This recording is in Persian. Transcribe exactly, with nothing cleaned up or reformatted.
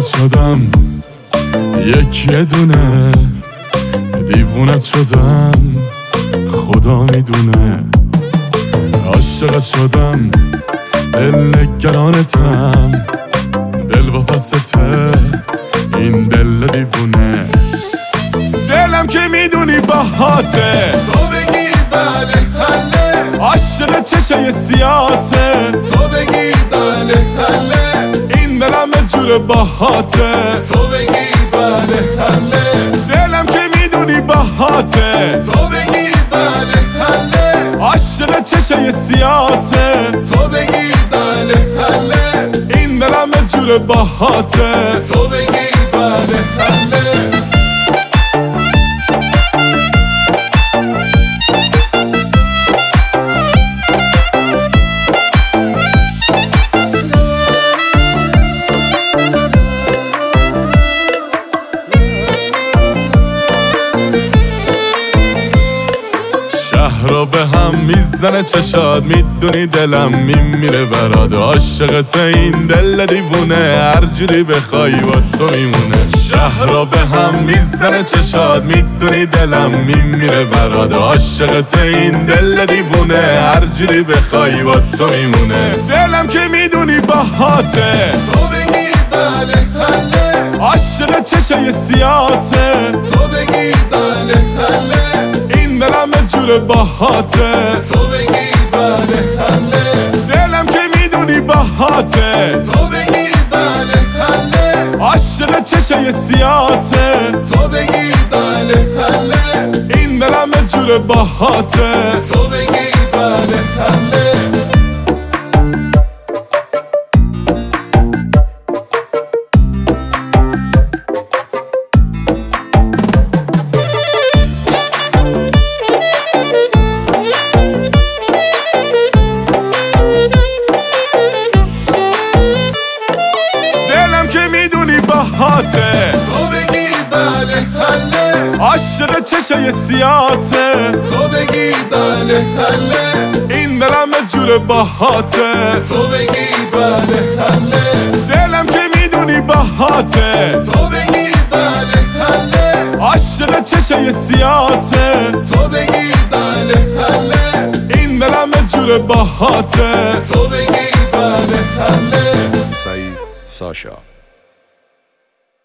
شدم یک یه دونه، دیوونت شدم خدا میدونه. عاشقت شدم دل نگرانتم، دل واپسته این دل دیوونه. دلم که میدونی باهاته، تو بگی بله حله، عاشق چشای سیاته. تو بگی بله حله، این دلم جور باهاته، تو بگی بله حله. دلم که میدونی باهاته، تو بگی بله حله، عاشق چشای سیاته. تو بگی بله حله، این دلم جور باهاته، تو بگی بله حله. شهر رو به هم میزنه چشاد، میدونی دلم میمیره برات. عاشقت این دل دیوونه، هر جوری بخوای با تو میمونه. شهر رو به هم میزنه چشاد، میدونی دلم میمیره برات. عاشقت این دل دیوونه، هر جوری بخوای با تو میمونه. دلم که میدونی باهاته، تو بگی بله حله، عاشق چشای سیاته. تو بگی بله حله، این دلم جور باهاته، تو بگی بله حله. دلم که میدونی باهاته، تو بگی بله حله، عاشق چشای سیاته. تو بگی بله حله، این دلم جور باهاته، تو بگی بله حله. دلم که میدونی باهاته، تو بگی بله حله، عاشق چشای سیاته. تو بگی بله حله، این دلم جور باهاته، تو بگی بله حله. دلم که میدونی باهاته، تو بگی بله حله، عاشق چشای سیاته. تو بگی بله حله، این دلم جور باهاته، تو بگی بله حله. سعید ساشا